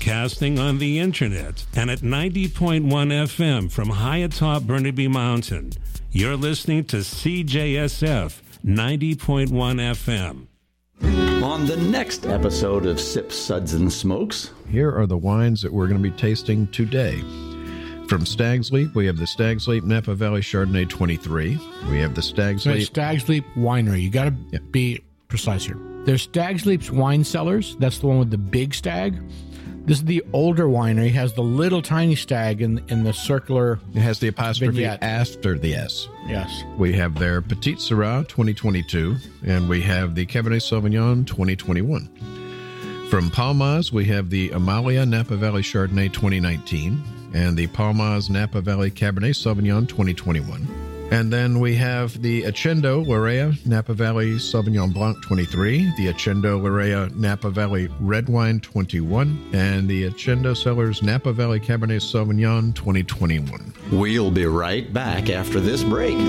broadcasting on the internet and at 90.1 FM from high atop Burnaby Mountain. You're listening to CJSF 90.1 FM. On the next episode of Sips, Suds, and Smokes, here are the wines that we're going to be tasting today. From Stag's Leap, we have the Stag's Leap Napa Valley Chardonnay 23. We have the Stag's Leap... Stag's Leap Winery. You got to be precise here. There's Stag's Leap's Wine Cellars. That's the one with the big stag. This is the older winery. It has the little tiny stag in the circular... It has the apostrophe vignette after the S. Yes. We have their Petit Syrah 2022, and we have the Cabernet Sauvignon 2021. From Palmaz, we have the Amalia Napa Valley Chardonnay 2019, and the Palmaz Napa Valley Cabernet Sauvignon 2021. And then we have the Accendo Larea Napa Valley Sauvignon Blanc 23, the Accendo Larea Napa Valley Red Wine 21, and the Accendo Cellars Napa Valley Cabernet Sauvignon 2021. We'll be right back after this break.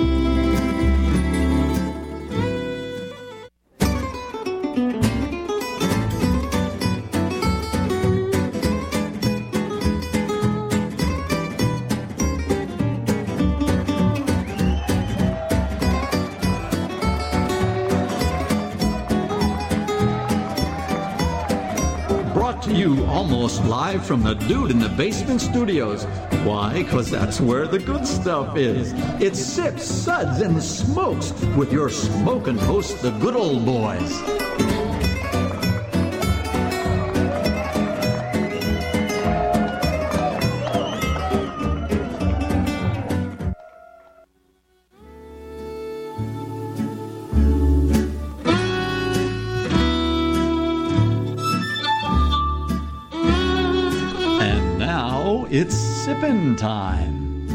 Almost live from the Dude in the Basement Studios. Why? Because that's where the good stuff is. It's Sips, Suds, and Smokes with your smoking hosts, the good old boys. It's sippin' time.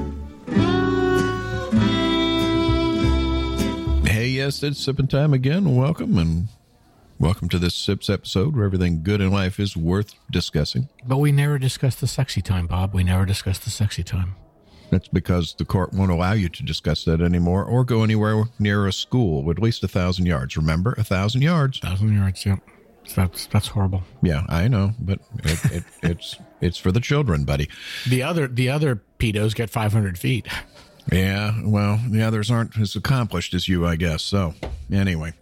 Hey, yes, it's sippin' time again. Welcome to this Sips episode where everything good in life is worth discussing. But we never discuss the sexy time, Bob. We never discuss the sexy time. That's because the court won't allow you to discuss that anymore or go anywhere near a school with at least 1,000 yards. Remember, 1,000 yards. 1,000 yards, yep. That's horrible. Yeah, I know, but it's for the children, buddy. The other pedos get 500 feet. Yeah, well, the others aren't as accomplished as you, I guess. So, anyway.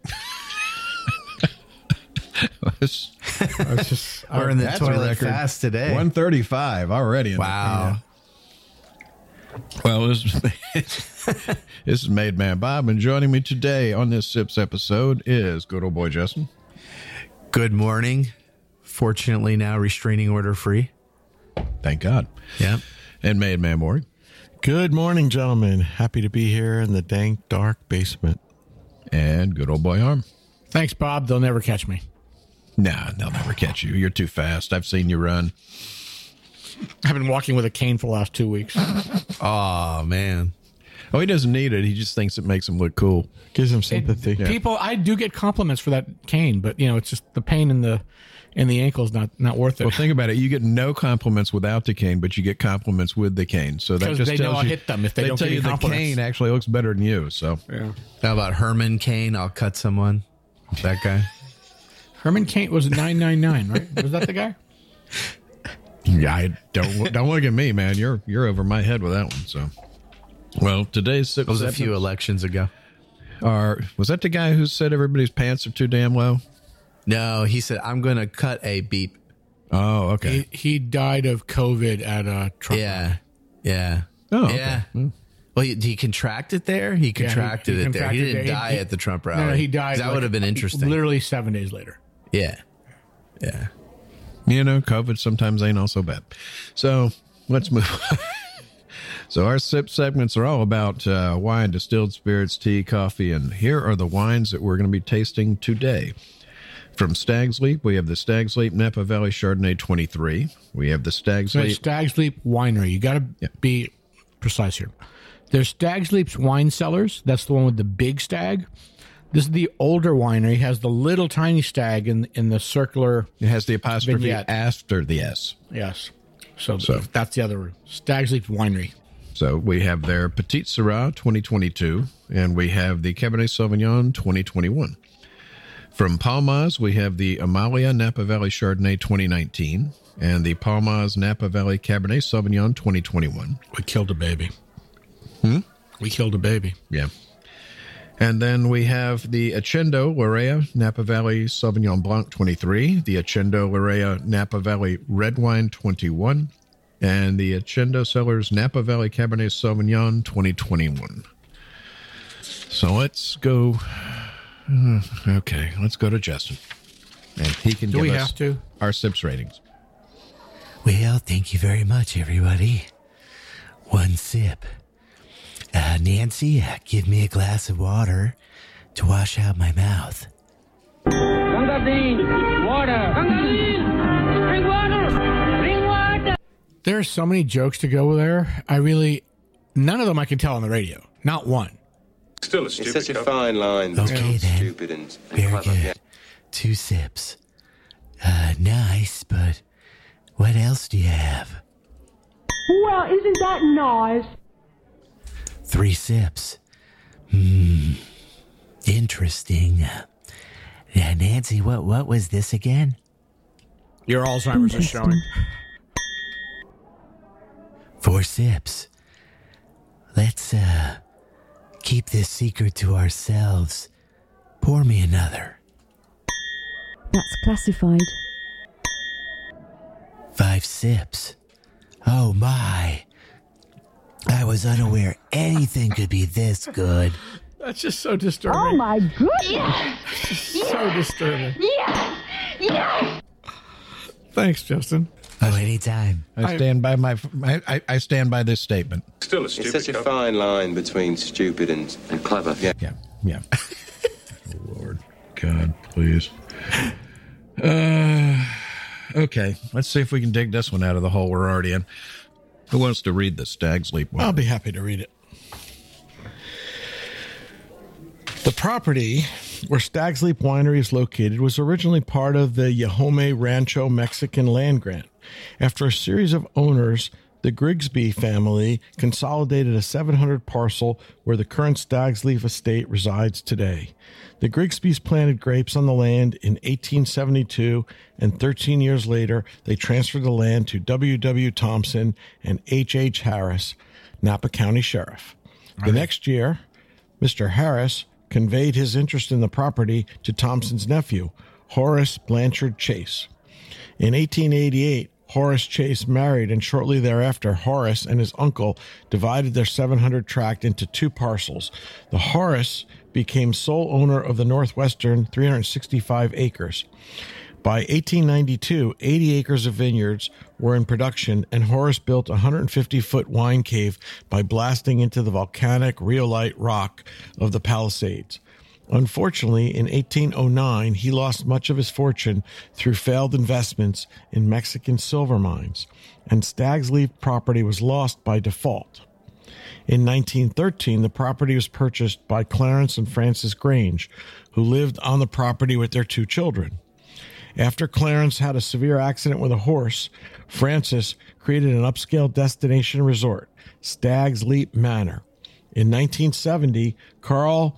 We're in the toilet fast today. 135 already. Wow. Well, this is Made Man Bob, and joining me today on this Sips episode is good old boy Justin. Good morning. Fortunately, now restraining order free. Thank God. Yeah. And Made Man Maury. Good morning, gentlemen. Happy to be here in the dank, dark basement. And good old boy Harm. Thanks, Bob. They'll never catch me. Nah, they'll never catch you. You're too fast. I've seen you run. I've been walking with a cane for the last 2 weeks. Oh, man. Oh, he doesn't need it. He just thinks it makes him look cool. Gives him sympathy. People, I do get compliments for that cane, but it's just the pain in the ankle is not worth it. Well, think about it. You get no compliments without the cane, but you get compliments with the cane. So that just they tells know I'll you, hit them if they don't tell get you the cane actually looks better than you. So yeah. How about Herman Cain? I'll cut someone. That guy. Herman Cain was 999, right? Was that the guy? Yeah, don't look at me, man. You're over my head with that one. So, well, today's Sips was a few elections ago. Was that the guy who said everybody's pants are too damn low? No, he said I'm going to cut a beep. Oh, okay. He died of COVID at a Trump. Yeah. Oh, okay. Yeah. Well, he contracted there. He contracted it there. He didn't die at the Trump rally. No, he died. That would have been interesting. Literally 7 days later. Yeah. COVID sometimes ain't all so bad. So let's move on. So our sip segments are all about wine, distilled spirits, tea, coffee, and here are the wines that we're going to be tasting today. From Stag's Leap, we have the Stag's Leap Napa Valley Chardonnay 23. We have the Stag's Leap... Stag's Leap Winery. You got to be precise here. There's Stag's Leap's Wine Cellars. That's the one with the big stag. This is the older winery. It has the little tiny stag in the circular... It has the apostrophe vignette after the S. Yes. So that's the other Stag's Leap Winery. So we have their Petit Syrah 2022, and we have the Cabernet Sauvignon 2021. From Palmaz, we have the Amalia Napa Valley Chardonnay 2019 and the Palmaz Napa Valley Cabernet Sauvignon 2021. We killed a baby. We killed a baby. Yeah. And then we have the Accendo Larea Napa Valley Sauvignon Blanc 23, the Accendo Larea Napa Valley Red Wine 21, and the Accendo Cellars Napa Valley Cabernet Sauvignon 2021. So let's go. Okay, let's go to Justin. And he can give us our sips ratings. Well, thank you very much, everybody. One sip. Nancy, give me a glass of water to wash out my mouth. Gangadine, water. Gangadine, bring water. Bring water. There are so many jokes to go there. None of them I can tell on the radio. Not one. Still a stupid. It's such a fine line. Okay, then. Stupid and very clever. good. Yeah. 2 sips. Nice, but what else do you have? Well, isn't that nice? 3 sips. Interesting. Nancy, what was this again? Your Alzheimer's is showing. 4 sips. Let's keep this secret to ourselves. Pour me another. That's classified. 5 sips. Oh my. I was unaware anything could be this good. That's just so disturbing. Oh my goodness! So disturbing. Yeah. Thanks, Justin. Oh, anytime. I stand by I stand by this statement. Still a stupid. It's such a fine line between stupid and clever. Yeah. Oh, Lord. God, please. Okay, let's see if we can dig this one out of the hole we're already in. Who wants to read the Stag's Leap one? I'll be happy to read it. The property where Stag's Leap Winery is located was originally part of the Yahome Rancho Mexican land grant. After a series of owners, the Grigsby family consolidated a 700 parcel where the current Stag's Leap estate resides today. The Grigsbys planted grapes on the land in 1872, and 13 years later, they transferred the land to W.W. Thompson and H.H. Harris, Napa County Sheriff. The next year, Mr. Harris conveyed his interest in the property to Thompson's nephew, Horace Blanchard Chase. In 1888, Horace Chase married, and shortly thereafter, Horace and his uncle divided their 700 tract into 2 parcels. The Horace became sole owner of the northwestern 365 acres. By 1892, 80 acres of vineyards were in production, and Horace built a 150-foot wine cave by blasting into the volcanic rhyolite rock of the Palisades. Unfortunately, in 1809, he lost much of his fortune through failed investments in Mexican silver mines, and Stag's Leap property was lost by default. In 1913, the property was purchased by Clarence and Frances Grange, who lived on the property with their 2 children. After Clarence had a severe accident with a horse, Frances created an upscale destination resort, Stag's Leap Manor. In 1970, Carl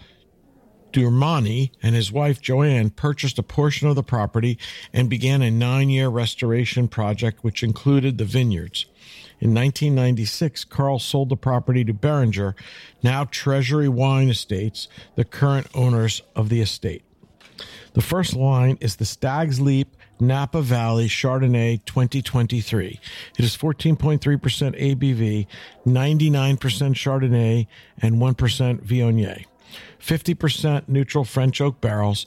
Durmani and his wife Joanne purchased a portion of the property and began a 9-year restoration project which included the vineyards. In 1996, Carl sold the property to Beringer, now Treasury Wine Estates, the current owners of the estate. The first wine is the Stag's Leap Napa Valley Chardonnay 2023. It is 14.3% ABV, 99% Chardonnay, and 1% Viognier. 50% neutral French oak barrels,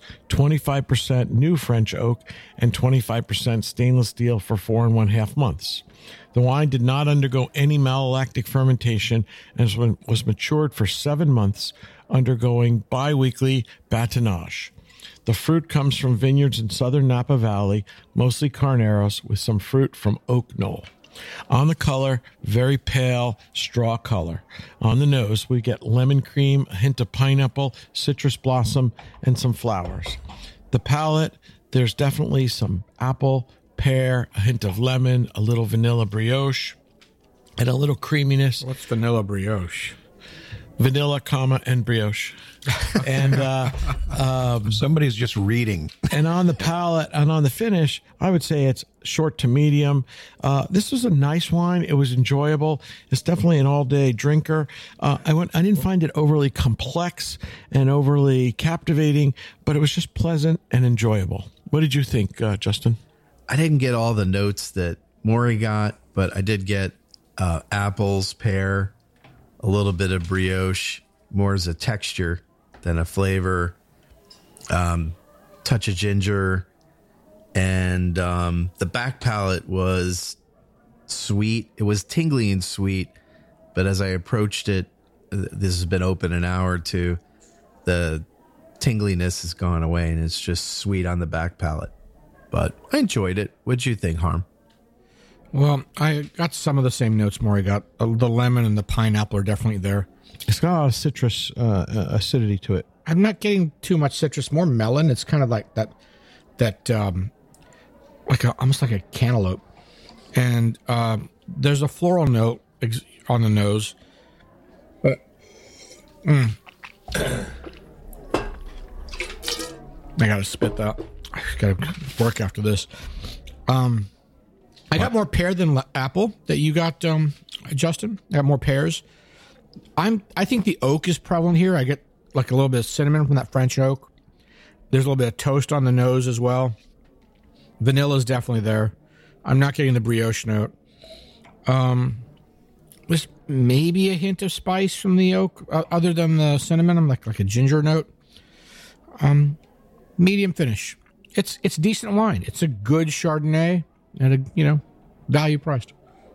25% new French oak, and 25% stainless steel for 4.5 months. The wine did not undergo any malolactic fermentation and was matured for 7 months, undergoing biweekly batonnage. The fruit comes from vineyards in southern Napa Valley, mostly carneros, with some fruit from Oak Knoll. On the color, very pale straw color. On the nose, we get lemon cream, a hint of pineapple, citrus blossom, and some flowers. The palate, there's definitely some apple, pear, a hint of lemon, a little vanilla brioche, and a little creaminess. What's vanilla brioche? Vanilla, and brioche. And somebody's just reading. And on the palate and on the finish, I would say it's short to medium. This was a nice wine. It was enjoyable. It's definitely an all-day drinker. I didn't find it overly complex and overly captivating, but it was just pleasant and enjoyable. What did you think, Justin? I didn't get all the notes that Maury got, but I did get apples, pear, a little bit of brioche, more as a texture than a flavor, touch of ginger, and the back palate was sweet. It was tingly and sweet, but as I approached it, this has been open an hour or two, the tingliness has gone away, and it's just sweet on the back palate. But I enjoyed it. What'd you think, Harm? Well, I got some of the same notes Maury got. The lemon and the pineapple are definitely there. It's got a lot of citrus acidity to it. I'm not getting too much citrus, more melon. It's kind of like that almost like a cantaloupe. And there's a floral note on the nose. But I got to spit that. I got to work after this. I got more pear than apple that you got, Justin. I got more pears. I think the oak is prevalent here. I get like a little bit of cinnamon from that French oak. There's a little bit of toast on the nose as well. Vanilla is definitely there. I'm not getting the brioche note. There's maybe a hint of spice from the oak, other than the cinnamon. I'm like a ginger note. Medium finish. It's decent wine. It's a good Chardonnay at a value priced.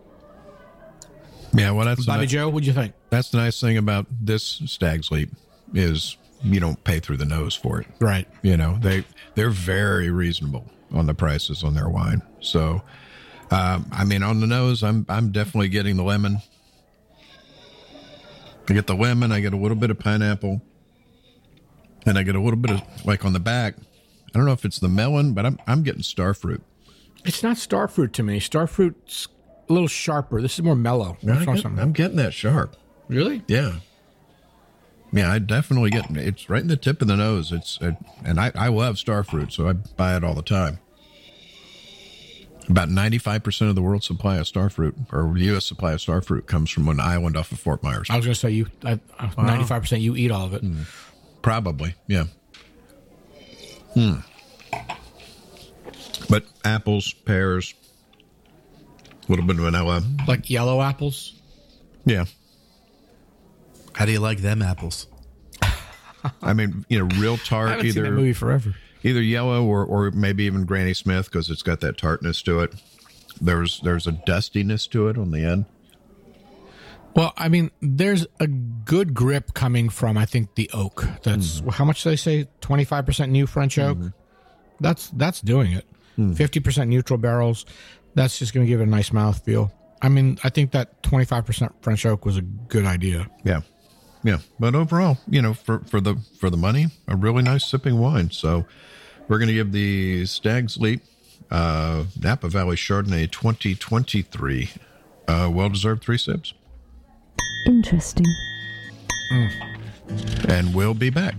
Yeah, well, that's Bobby Joe. What'd you think? That's the nice thing about this Stag's Leap is you don't pay through the nose for it, right? They're very reasonable on the prices on their wine. So, on the nose, I'm definitely getting the lemon. I get the lemon. I get a little bit of pineapple, and I get a little bit of like on the back. I don't know if it's the melon, but I'm getting starfruit. It's not starfruit to me. Starfruit's a little sharper. This is more mellow. I'm getting that sharp. Really? Yeah. Yeah, I definitely get it. It's right in the tip of the nose. And I love starfruit, so I buy it all the time. About 95% of the world's supply of starfruit, or U.S. supply of starfruit, comes from an island off of Fort Myers. I was going to say 95% you eat all of it. Probably, yeah. But apples, pears, a little bit of vanilla. Like yellow apples? Yeah. How do you like them apples? Real tart. I haven't seen that movie forever. Either yellow or maybe even Granny Smith, because it's got that tartness to it. There's a dustiness to it on the end. Well, there's a good grip coming from, I think, the oak. That's how much do they say? 25% new French oak. That's doing it. 50% neutral barrels. That's just going to give it a nice mouthfeel. I think that 25% French oak was a good idea. Yeah. Yeah. But overall, for the money, a really nice sipping wine. So we're going to give the Stag's Leap Napa Valley Chardonnay 2023 well-deserved 3 sips. Interesting. And we'll be back.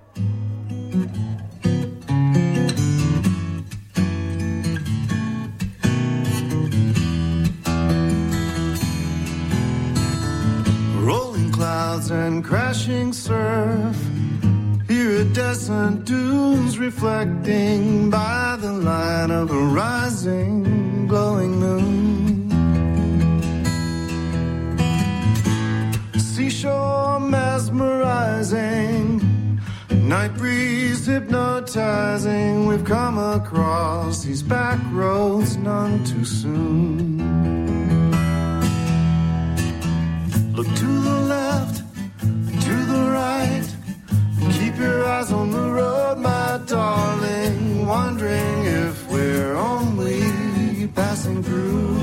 Rolling clouds and crashing surf, iridescent dunes reflecting by the light of a rising, glowing moon. Seashore mesmerizing, night breeze hypnotizing. We've come across these back roads none too soon. Look to the left, to the right. Keep your eyes on the road, my darling. Wondering if we're only passing through.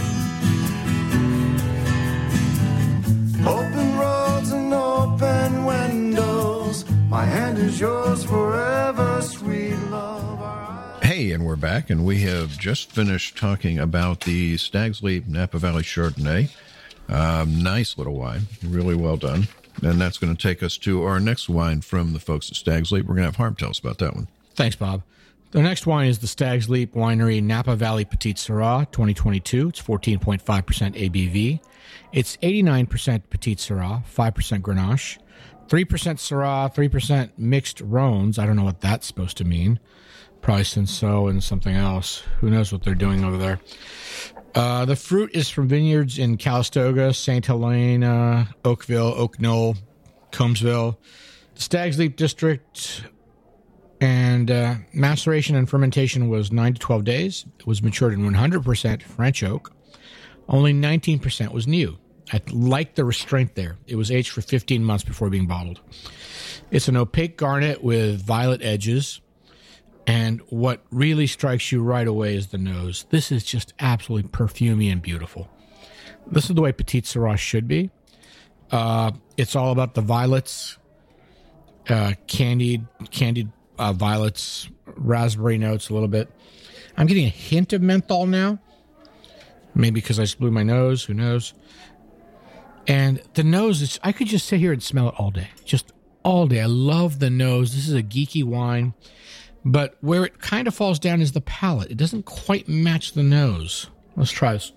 Open roads and open windows. My hand is yours forever, sweet love. Hey, and we're back, and we have just finished talking about the Stag's Leap Napa Valley Chardonnay. Nice little wine, really well done. And that's going to take us to our next wine from the folks at Stag's Leap. We're going to have Harm tell us about that one. Thanks, Bob. The next wine is the Stag's Leap Winery Napa Valley Petite Syrah 2022. It's 14.5% ABV. It's 89% Petite Syrah, 5% Grenache, 3% Syrah, 3% mixed Rhones. I don't know what that's supposed to mean. Probably Cinsault and something else. Who knows what they're doing over there. The fruit is from vineyards in Calistoga, St. Helena, Oakville, Oak Knoll, Combsville, the Stag's Leap District, and maceration and fermentation was 9 to 12 days. It was matured in 100% French oak. Only 19% was new. I like the restraint there. It was aged for 15 months before being bottled. It's an opaque garnet with violet edges. And what really strikes you right away is the nose. This is just absolutely perfumey and beautiful. This is the way Petite Syrah should be. It's all about the violets, candied violets, raspberry notes a little bit. I'm getting a hint of menthol now. Maybe because I just blew my nose. Who knows? And the nose, I could just sit here and smell it all day. Just all day. I love the nose. This is a geeky wine. But where it kind of falls down is the palate. It doesn't quite match the nose. Let's try this.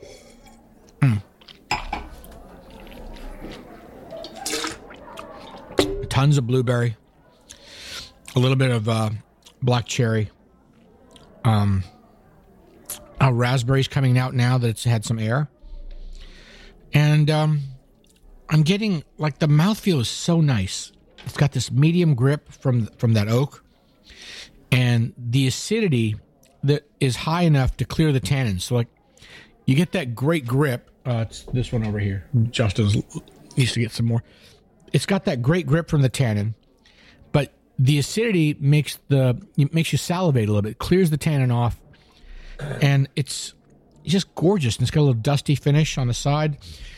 Tons of blueberry. A little bit of black cherry. Raspberries coming out now that it's had some air. And I'm getting, like, the mouthfeel is so nice. It's got this medium grip from that oak. And the acidity that is high enough to clear the tannins. So, like, you get that great grip. It's this one over here. Justin needs to get some more. It's got that great grip from the tannin, but the acidity makes you salivate a little bit. It clears the tannin off, and it's just gorgeous. And it's got a little dusty finish on the side.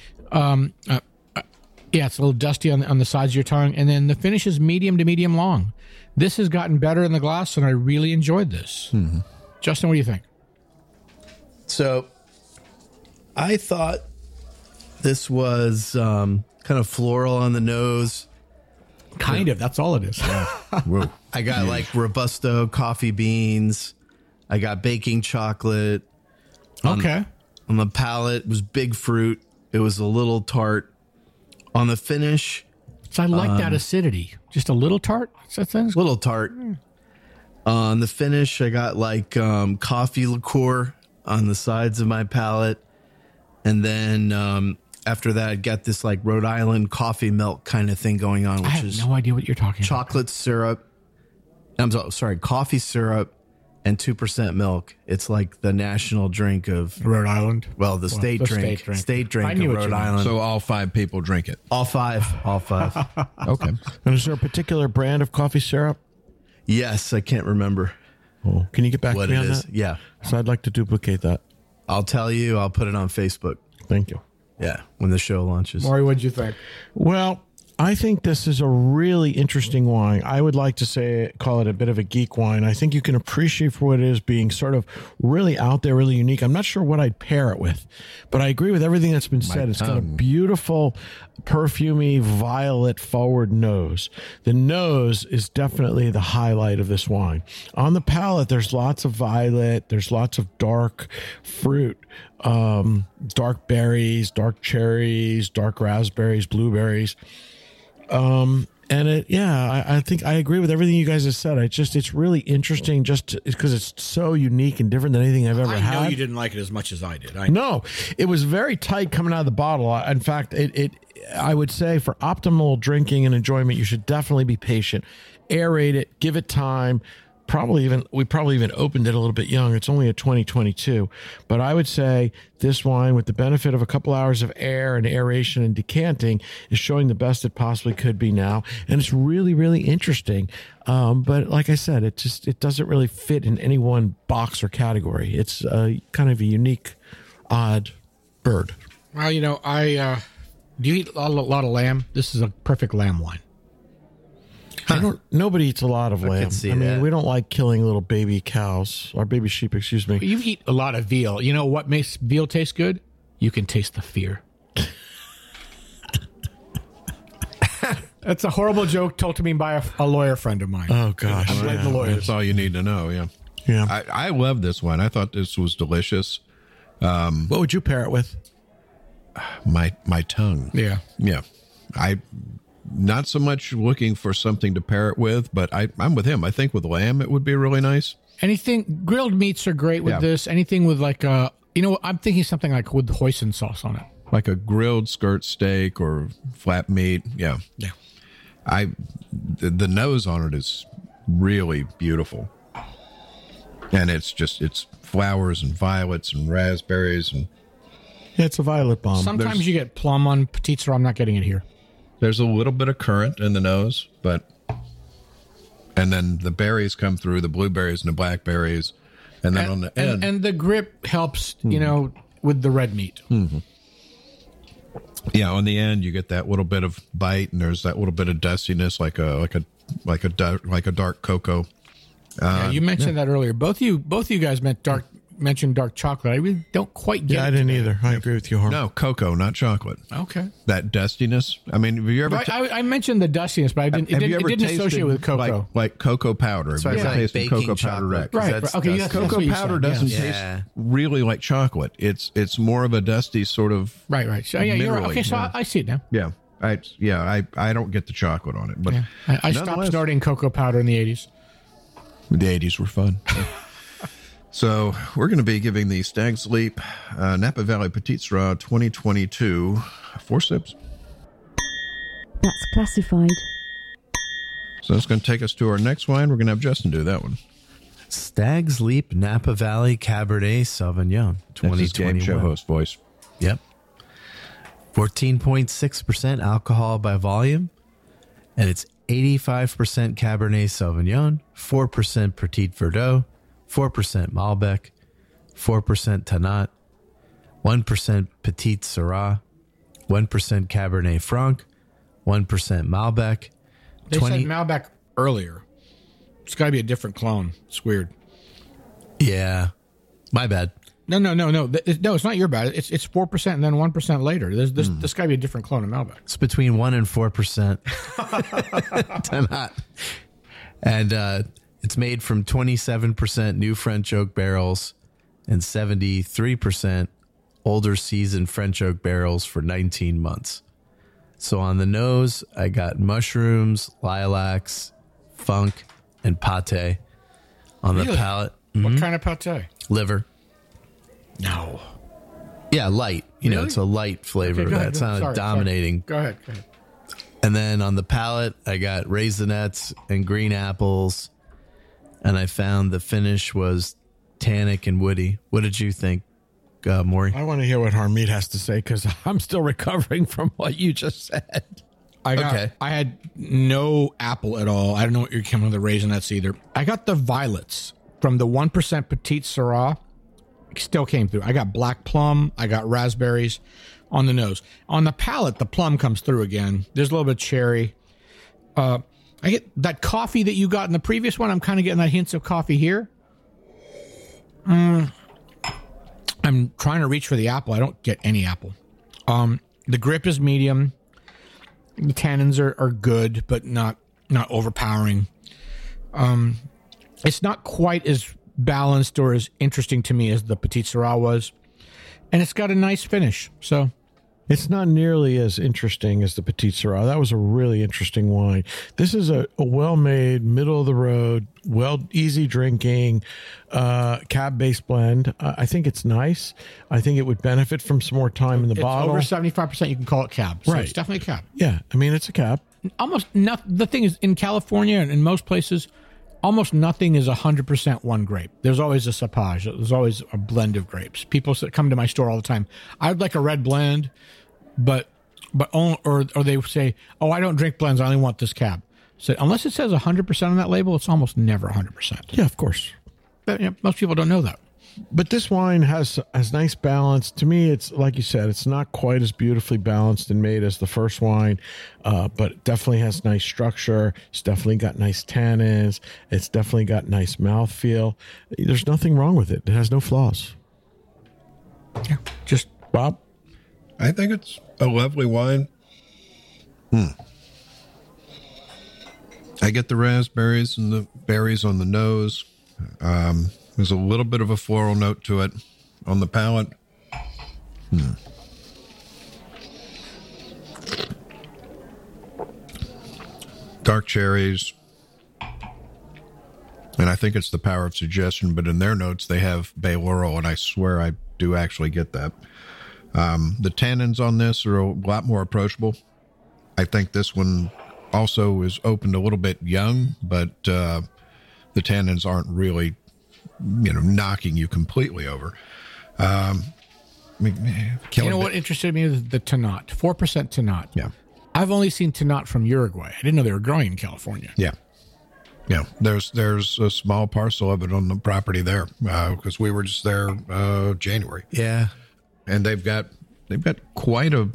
It's a little dusty on the sides of your tongue, and then the finish is medium to medium long. This has gotten better in the glass, and I really enjoyed this. Mm-hmm. Justin, what do you think? So, I thought this was kind of floral on the nose. Kind of. That's all it is. Yeah. Whoa. I got like Robusto coffee beans. I got baking chocolate. Okay. On the palate, it was big fruit. It was a little tart. On the finish... So I like that acidity. Just a little tart? Little tart. On the finish, I got like coffee liqueur on the sides of my palate. And then after that, I got this like Rhode Island coffee milk kind of thing going on. Which I have no idea what you're talking about. Chocolate syrup. Coffee syrup and 2% milk. It's like the national drink of Rhode Island. Well, the state drink of Rhode Island. So all 5 people drink it. All five. Okay. And is there a particular brand of coffee syrup? Yes, I can't remember. Oh, can you get back what to me it on is? that? Yeah. So I'd like to duplicate that. I'll tell you. I'll put it on Facebook. Thank you. Yeah, when the show launches. Maury, what'd you think? Well, I think this is a really interesting wine. I would like to call it a bit of a geek wine. I think you can appreciate for what it is, being sort of really out there, really unique. I'm not sure what I'd pair it with, but I agree with everything that's been said. It's got a beautiful, perfumey, violet forward nose. The nose is definitely the highlight of this wine. On the palate, there's lots of violet. There's lots of dark fruit, dark berries, dark cherries, dark raspberries, blueberries. I think I agree with everything you guys have said. It's really interesting just because it's so unique and different than anything I've ever had. I know you didn't like it as much as I did. No, it was very tight coming out of the bottle. In fact, I would say for optimal drinking and enjoyment, you should definitely be patient. Aerate it, give it time. We probably even opened it a little bit young. It's only a 2022, but I would say this wine, with the benefit of a couple hours of air and aeration and decanting, is showing the best it possibly could be now, and it's really, really interesting. But like I said, it doesn't really fit in any one box or category. It's kind of a unique, odd bird. Well, do you eat a lot of lamb? This is a perfect lamb wine. Nobody eats a lot of lamb. I mean, we don't like killing little baby cows or baby sheep, excuse me. You eat a lot of veal. You know what makes veal taste good? You can taste the fear. That's a horrible joke told to me by a lawyer friend of mine. Oh, gosh. I blame the lawyers. That's all you need to know, yeah. Yeah. I love this one. I thought this was delicious. What would you pair it with? My tongue. Yeah. Yeah. I not so much looking for something to pair it with, but I'm with him. I think with lamb it would be really nice. Anything, grilled meats are great with this. Anything with like I'm thinking something like with hoisin sauce on it. Like a grilled skirt steak or flat meat. Yeah. Yeah. The nose on it is really beautiful. And it's flowers and violets and raspberries and Yeah, it's a violet bomb. Sometimes you get plum on Petite Sirah. I'm not getting it here. There's a little bit of currant in the nose, and then the berries come through, the blueberries and the blackberries, and then on the end. And the grip helps, with the red meat. Mm-hmm. Yeah, on the end you get that little bit of bite, and there's that little bit of dustiness, like a dark cocoa. You mentioned that earlier. Both of you guys mentioned dark chocolate. I really don't quite get it. I didn't either. I agree with you, Harm. No, cocoa, not chocolate. Okay. That dustiness. I mean, have you ever... I mentioned the dustiness, but it didn't associate with cocoa. Like cocoa powder. That's why I like tasted baking cocoa powder. chocolate. Right. Okay. That's cocoa what you powder said. doesn't Yes. taste really like chocolate. It's more of a dusty sort of... Right. So, you're right. Okay, so I see it now. Yeah. I don't get the chocolate on it. But I stopped snorting cocoa powder in the 80s. The 80s were fun. So we're going to be giving the Stag's Leap Napa Valley Petite Sirah 2022 4 sips. That's classified. So that's going to take us to our next wine. We're going to have Justin do that one. Stag's Leap Napa Valley Cabernet Sauvignon 2021. That's his game show host voice. Yep. 14.6% alcohol by volume, and it's 85% Cabernet Sauvignon, 4% Petit Verdot, 4% Malbec, 4% Tannat, 1% Petite Sirah, 1% Cabernet Franc, 1% Malbec. They said Malbec earlier. It's got to be a different clone. It's weird. Yeah, my bad. No. No, it's not your bad. It's 4% and then 1% later. This got to be a different clone of Malbec. It's between 1 and 4%. Tannat. And it's made from 27% new French oak barrels and 73% older seasoned French oak barrels for 19 months. So on the nose, I got mushrooms, lilacs, funk, and pate. On the palate, what kind of pate? Liver. No. Yeah, light. Really? It's a light flavor. Okay, go ahead. That's not Sorry. dominating. Go ahead. And then on the palate, I got raisinets and green apples. And I found the finish was tannic and woody. What did you think, Maury? I want to hear what Harmeet has to say because I'm still recovering from what you just said. I had no apple at all. I don't know what you're coming with the raisinets either. I got the violets from the 1% Petite Sirah. Still came through. I got black plum. I got raspberries on the nose. On the palate, the plum comes through again. There's a little bit of cherry. I get that coffee that you got in the previous one. I'm kind of getting that hints of coffee here. I'm trying to reach for the apple. I don't get any apple. The grip is medium. The tannins are good, but not overpowering. It's not quite as balanced or as interesting to me as the Petite Sirah was, and it's got a nice finish. So it's not nearly as interesting as the Petite Sirah. That was a really interesting wine. This is a well-made, middle-of-the-road, easy drinking, cab-based blend. I think it's nice. I think it would benefit from some more time in the bottle. Over 75%, you can call it cab. So right. It's definitely a cab. Yeah, I mean, it's a cab. Almost nothing. The thing is, in California and in most places, almost nothing is 100% one grape. There's always a cepage. There's always a blend of grapes. People come to my store all the time. I'd like a red blend, but or they say, "Oh, I don't drink blends. I only want this cab." So unless it says 100% on that label, it's almost never 100%. Yeah, of course. But, most people don't know that. But this wine has nice balance. To me, it's like you said, it's not quite as beautifully balanced and made as the first wine, but it definitely has nice structure. It's definitely got nice tannins. It's definitely got nice mouthfeel. There's nothing wrong with it. It has no flaws. Yeah, just Bob. I think it's a lovely wine. I get the raspberries and the berries on the nose. There's a little bit of a floral note to it on the palate. Dark cherries. And I think it's the power of suggestion, but in their notes they have bay laurel, and I swear I do actually get that. The tannins on this are a lot more approachable. I think this one also is opened a little bit young, but the tannins aren't really, knocking you completely over. You know what interested me? The Tannat, 4% Tannat. Yeah. I've only seen Tannat from Uruguay. I didn't know they were growing in California. Yeah. Yeah, there's a small parcel of it on the property there because we were just there January. Yeah, and they've got quite a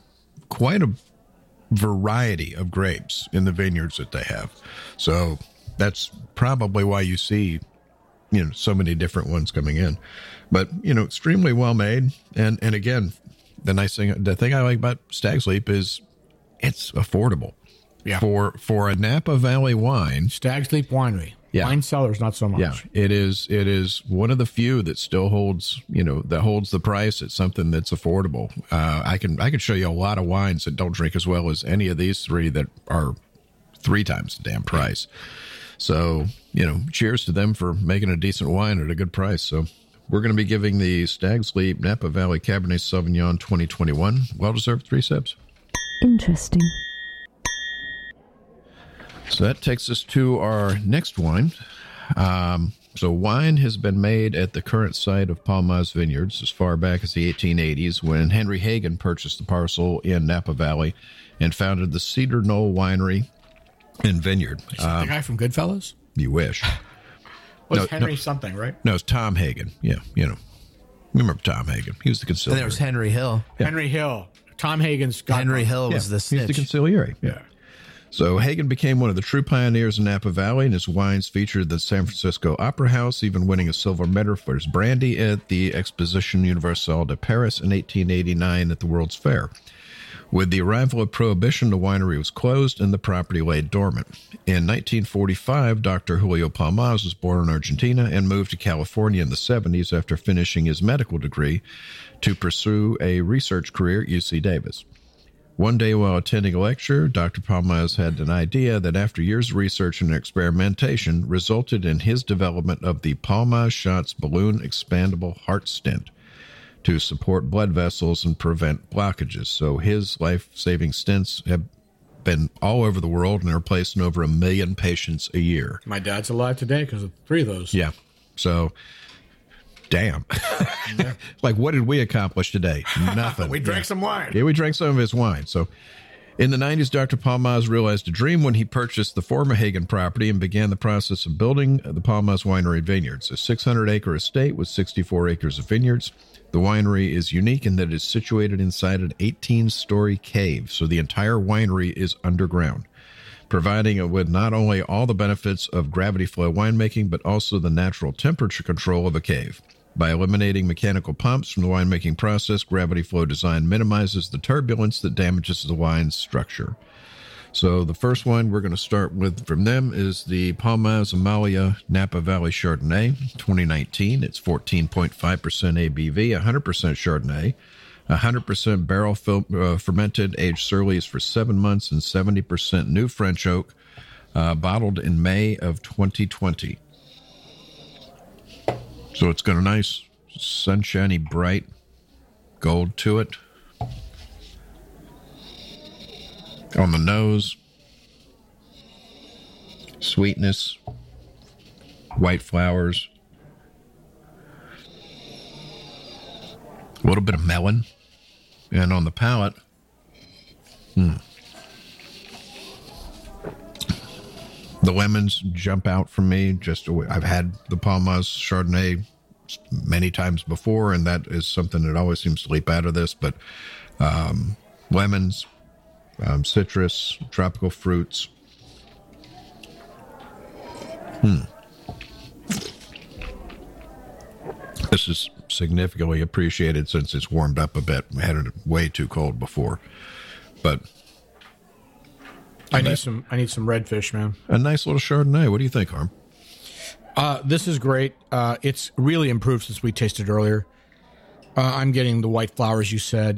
variety of grapes in the vineyards that they have. So that's probably why you see so many different ones coming in. But extremely well made, and again, the thing I like about Stag's Leap is it's affordable. Yeah. For a Napa Valley wine, Stag's Leap Winery. Yeah. Wine cellars, not so much. Yeah, it is one of the few that still holds, that holds the price at something that's affordable. I can show you a lot of wines that don't drink as well as any of these three that are 3 times the damn price. So, cheers to them for making a decent wine at a good price. So we're going to be giving the Stag's Leap Napa Valley Cabernet Sauvignon 2021 well-deserved 3 sips. Interesting. So that takes us to our next wine. So wine has been made at the current site of Palmas Vineyards as far back as the 1880s when Henry Hagen purchased the parcel in Napa Valley and founded the Cedar Knoll Winery and Vineyard. Is that the guy from Goodfellas? You wish. Henry something, right? No, it's Tom Hagen. Yeah, remember Tom Hagen. He was the conciliary. And there was Henry Hill. Yeah. Henry Hill. Tom Hagen's got Henry Hill was the snitch. He's the conciliary. Yeah. So Hagen became one of the true pioneers in Napa Valley, and his wines featured the San Francisco Opera House, even winning a silver medal for his brandy at the Exposition Universelle de Paris in 1889 at the World's Fair. With the arrival of Prohibition, the winery was closed and the property lay dormant. In 1945, Dr. Julio Palmas was born in Argentina and moved to California in the 70s after finishing his medical degree to pursue a research career at UC Davis. One day while attending a lecture, Dr. Palmas had an idea that after years of research and experimentation resulted in his development of the Palmas Shots Balloon Expandable Heart Stent to support blood vessels and prevent blockages. So his life-saving stents have been all over the world and are replacing over 1 million patients a year. My dad's alive today because of 3 of those. Yeah. So, damn. Like, what did we accomplish today? Nothing. We drank some wine. Yeah, we drank some of his wine. So, in the 90s, Dr. Palmas realized a dream when he purchased the former Hagen property and began the process of building the Palmas Winery and Vineyards, a 600-acre estate with 64 acres of vineyards. The winery is unique in that it is situated inside an 18-story cave, so the entire winery is underground, providing it with not only all the benefits of gravity flow winemaking, but also the natural temperature control of a cave. By eliminating mechanical pumps from the winemaking process, gravity flow design minimizes the turbulence that damages the wine's structure. So the first wine we're going to start with from them is the Palmas Amalia Napa Valley Chardonnay 2019. It's 14.5% ABV, 100% Chardonnay, 100% barrel fermented, aged Surly's for 7 months, and 70% new French oak, bottled in May of 2020. So it's got a nice sunshiny, bright gold to it. On the nose, sweetness, white flowers, a little bit of melon, and on the palate, the lemons jump out from me. I've had the Palmas Chardonnay many times before, and that is something that always seems to leap out of this, but lemons, citrus, tropical fruits. This is significantly appreciated since it's warmed up a bit. We had it way too cold before. But I need some redfish, man. A nice little Chardonnay. What do you think, Harm? This is great. It's really improved since we tasted earlier. I'm getting the white flowers you said.